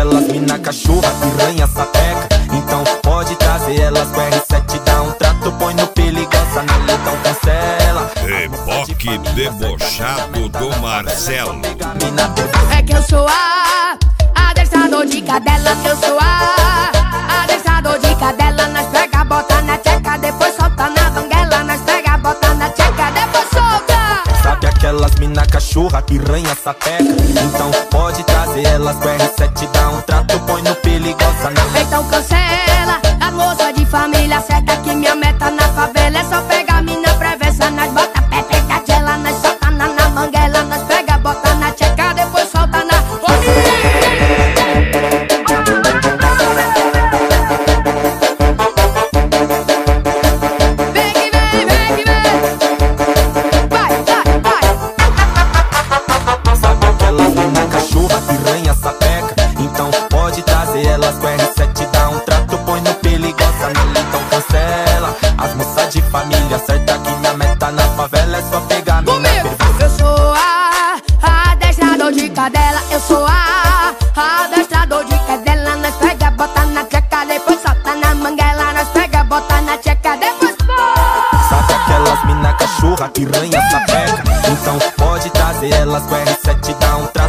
aquelas mina cachorra, piranha, sapeca. Então pode trazer elas com R7, dá um trato, põe no perigosa nela, então cancela. Reboque debochado do Marcelo. É que eu sou adestrador de cadela, que eu sou adestrador de cadela. Nós pega, bota na tcheca, depois solta na banguela. Nós pega, bota na tcheca, depois solta. Sabe aquelas mina cachorra, piranha, sapeca. Então pode trazer elas com R7, dá um trato, põe no perigosa nela. Então cancela, as moças de família certa, que minha meta na favela é só pegar mina prevença. Nós bota pé, pega gela, nós solta na manguela. Nós pega, bota na tcheca, depois solta na... Vem que vem, vem que vem. Vai, vai, vai. Sabe aquelas mina cachorra, piranha, sapeca. Então pode trazer elas com R7, dá um trato, põe no perigosa nela, então cancela. As moças de família certa, que minha meta na favela é só pegar mina Comigo. Eu sou adestrador de cadela, eu sou adestrador de cadela. Nós pega, bota na tcheca, depois solta na manguela. Nós pega, bota na tcheca, depois Sabe aquelas mina cachorra, piranha, sapeca. Então pode trazer elas com R7, dá um trato,